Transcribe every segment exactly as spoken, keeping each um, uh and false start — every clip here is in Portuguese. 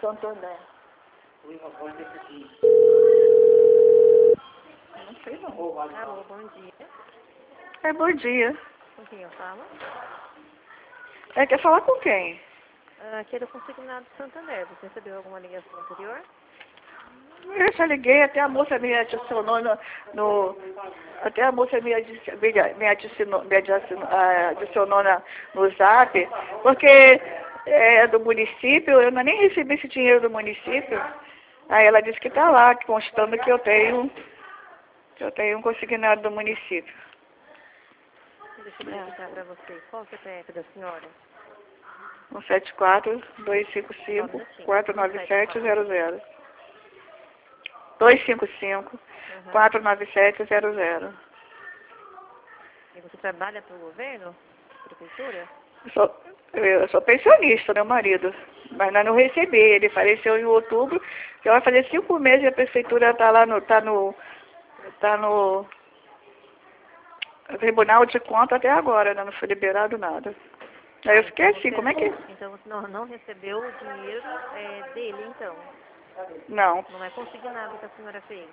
Santander. Não sei não. Alô, bom dia. É, bom dia. Com quem eu falo? É, quer falar com quem? Ah, aqui é do Consignado Santander. Você recebeu alguma ligação anterior? Eu já liguei, até a moça me adicionou no... no até a moça me, adi, me, me, adicionou, me adicionou, adicionou na, no zap, porque é do município, eu nem recebi esse dinheiro do município. Aí ela disse que está lá, constando que eu tenho, que eu tenho um consignado do município. Deixa eu verificar para você. Qual o C P F da senhora? um sete quatro, dois cinco Só um cinco, minutinho. quatro nove sete zero zero. dois cinco cinco, Uhum. quatro nove sete zero zero. E você trabalha para o governo? Prefeitura? Eu sou, eu sou pensionista, meu marido. Mas nós não recebi. Ele faleceu em outubro. Já vai fazer cinco meses e a prefeitura está lá no... Está no... Está no... Tribunal de Contas até agora, ainda não foi liberado nada. Aí eu fiquei Então assim, você, como é que... então você não, não recebeu o dinheiro é, dele, então? Não. Não é consignado que a senhora fez?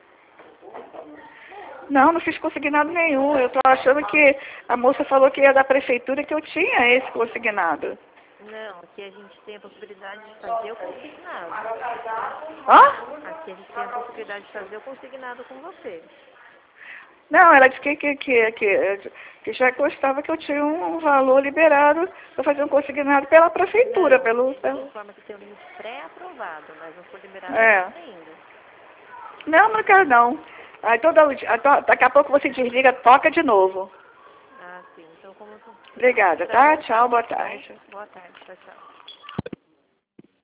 Não, não fiz consignado nenhum. Eu tô achando que a moça falou que ia da prefeitura que eu tinha esse consignado. Não, aqui a gente tem a possibilidade de fazer o consignado. Hã? Aqui a gente tem a possibilidade de fazer o consignado com você. Não, ela disse que, que, que, que, que já gostava que eu tinha um valor liberado para fazer um consignado pela prefeitura, Não, pelo... aqui a gente pelo... informa que tem um limite pré-aprovado, mas não foi liberado É. ainda. Não, não quero não. Aí toda, daqui a pouco você desliga, toca de novo. Ah, sim. Então, como... Obrigada, Para tá? voltar, Tchau, boa tá bom? tarde. Boa tarde. Tchau, tchau.